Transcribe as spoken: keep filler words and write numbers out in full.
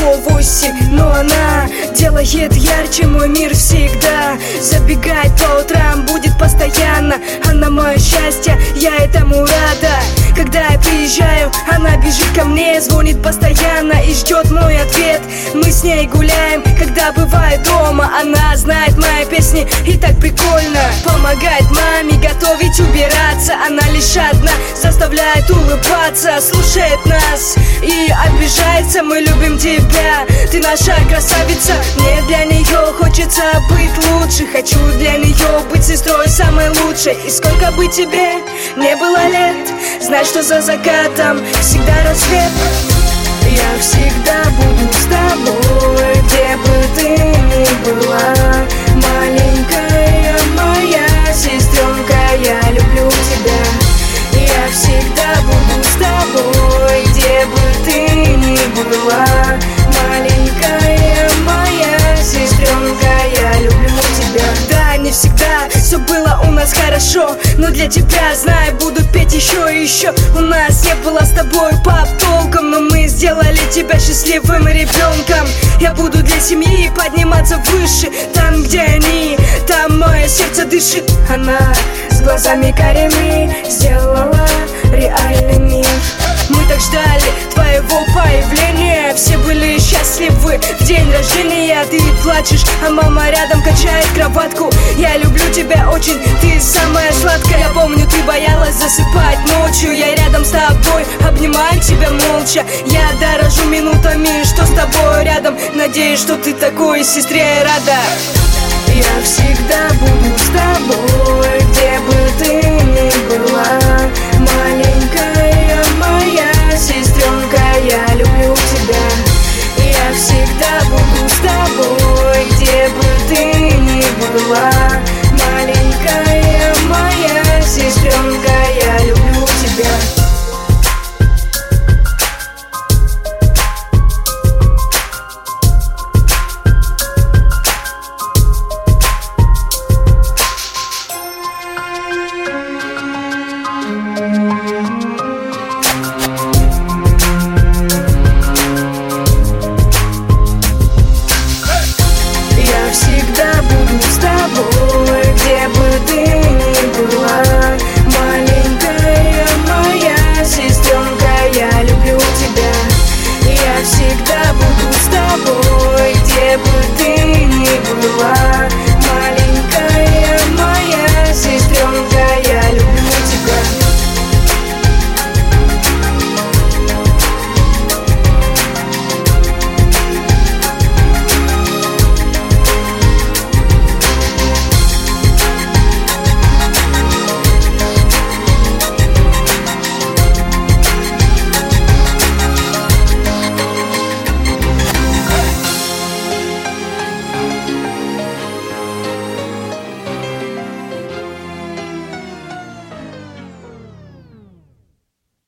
сто восемь. Но она делает ярче мой мир всегда. Забегает по утрам, будет постоянно. Она мое счастье, я этому рада. Когда я приезжаю, она бежит ко мне, звонит постоянно и ждет мой ответ. Мы с ней гуляем, когда бывает дома. Она знает мои песни и так прикольно. Помогает маме готовить, убираться. Она лишь одна, заставляет улыбаться. Слушает нас и обижается. Мы любим тебя, ты наша красавица. Мне для нее хочется быть лучше. Хочу для нее быть сестрой самой лучшей. И сколько бы тебе не было лет, знай, что за закатом всегда рассвет. Я всегда буду с тобой, где бы ты ни была. Маленькая моя сестренка, я люблю тебя. Я всегда буду с тобой, где бы ты ни была. Маленькая моя сестренка, я люблю тебя. Да, не всегда все было у нас хорошо, но для тебя, знай, буду петь еще и еще. У нас не было с тобой пап толком, но мы сделали тебя счастливым ребенком. Я буду для семьи подниматься выше. Там, где они, там мое сердце дышит. Она с глазами карими сделала реальный мир. Мы так ждали твоего появления. Все были счастливы в день рождения. Ты плачешь, а мама рядом качает кроватку. Я люблю тебя очень, ты самая сладкая. Я помню, ты боялась засыпать ночью. Я рядом с тобой, обнимаю тебя молча. Я дорожу минутами, что с тобой рядом. Надеюсь, что ты такой сестре рада. Я всегда буду с тобой, где бы ты ни была.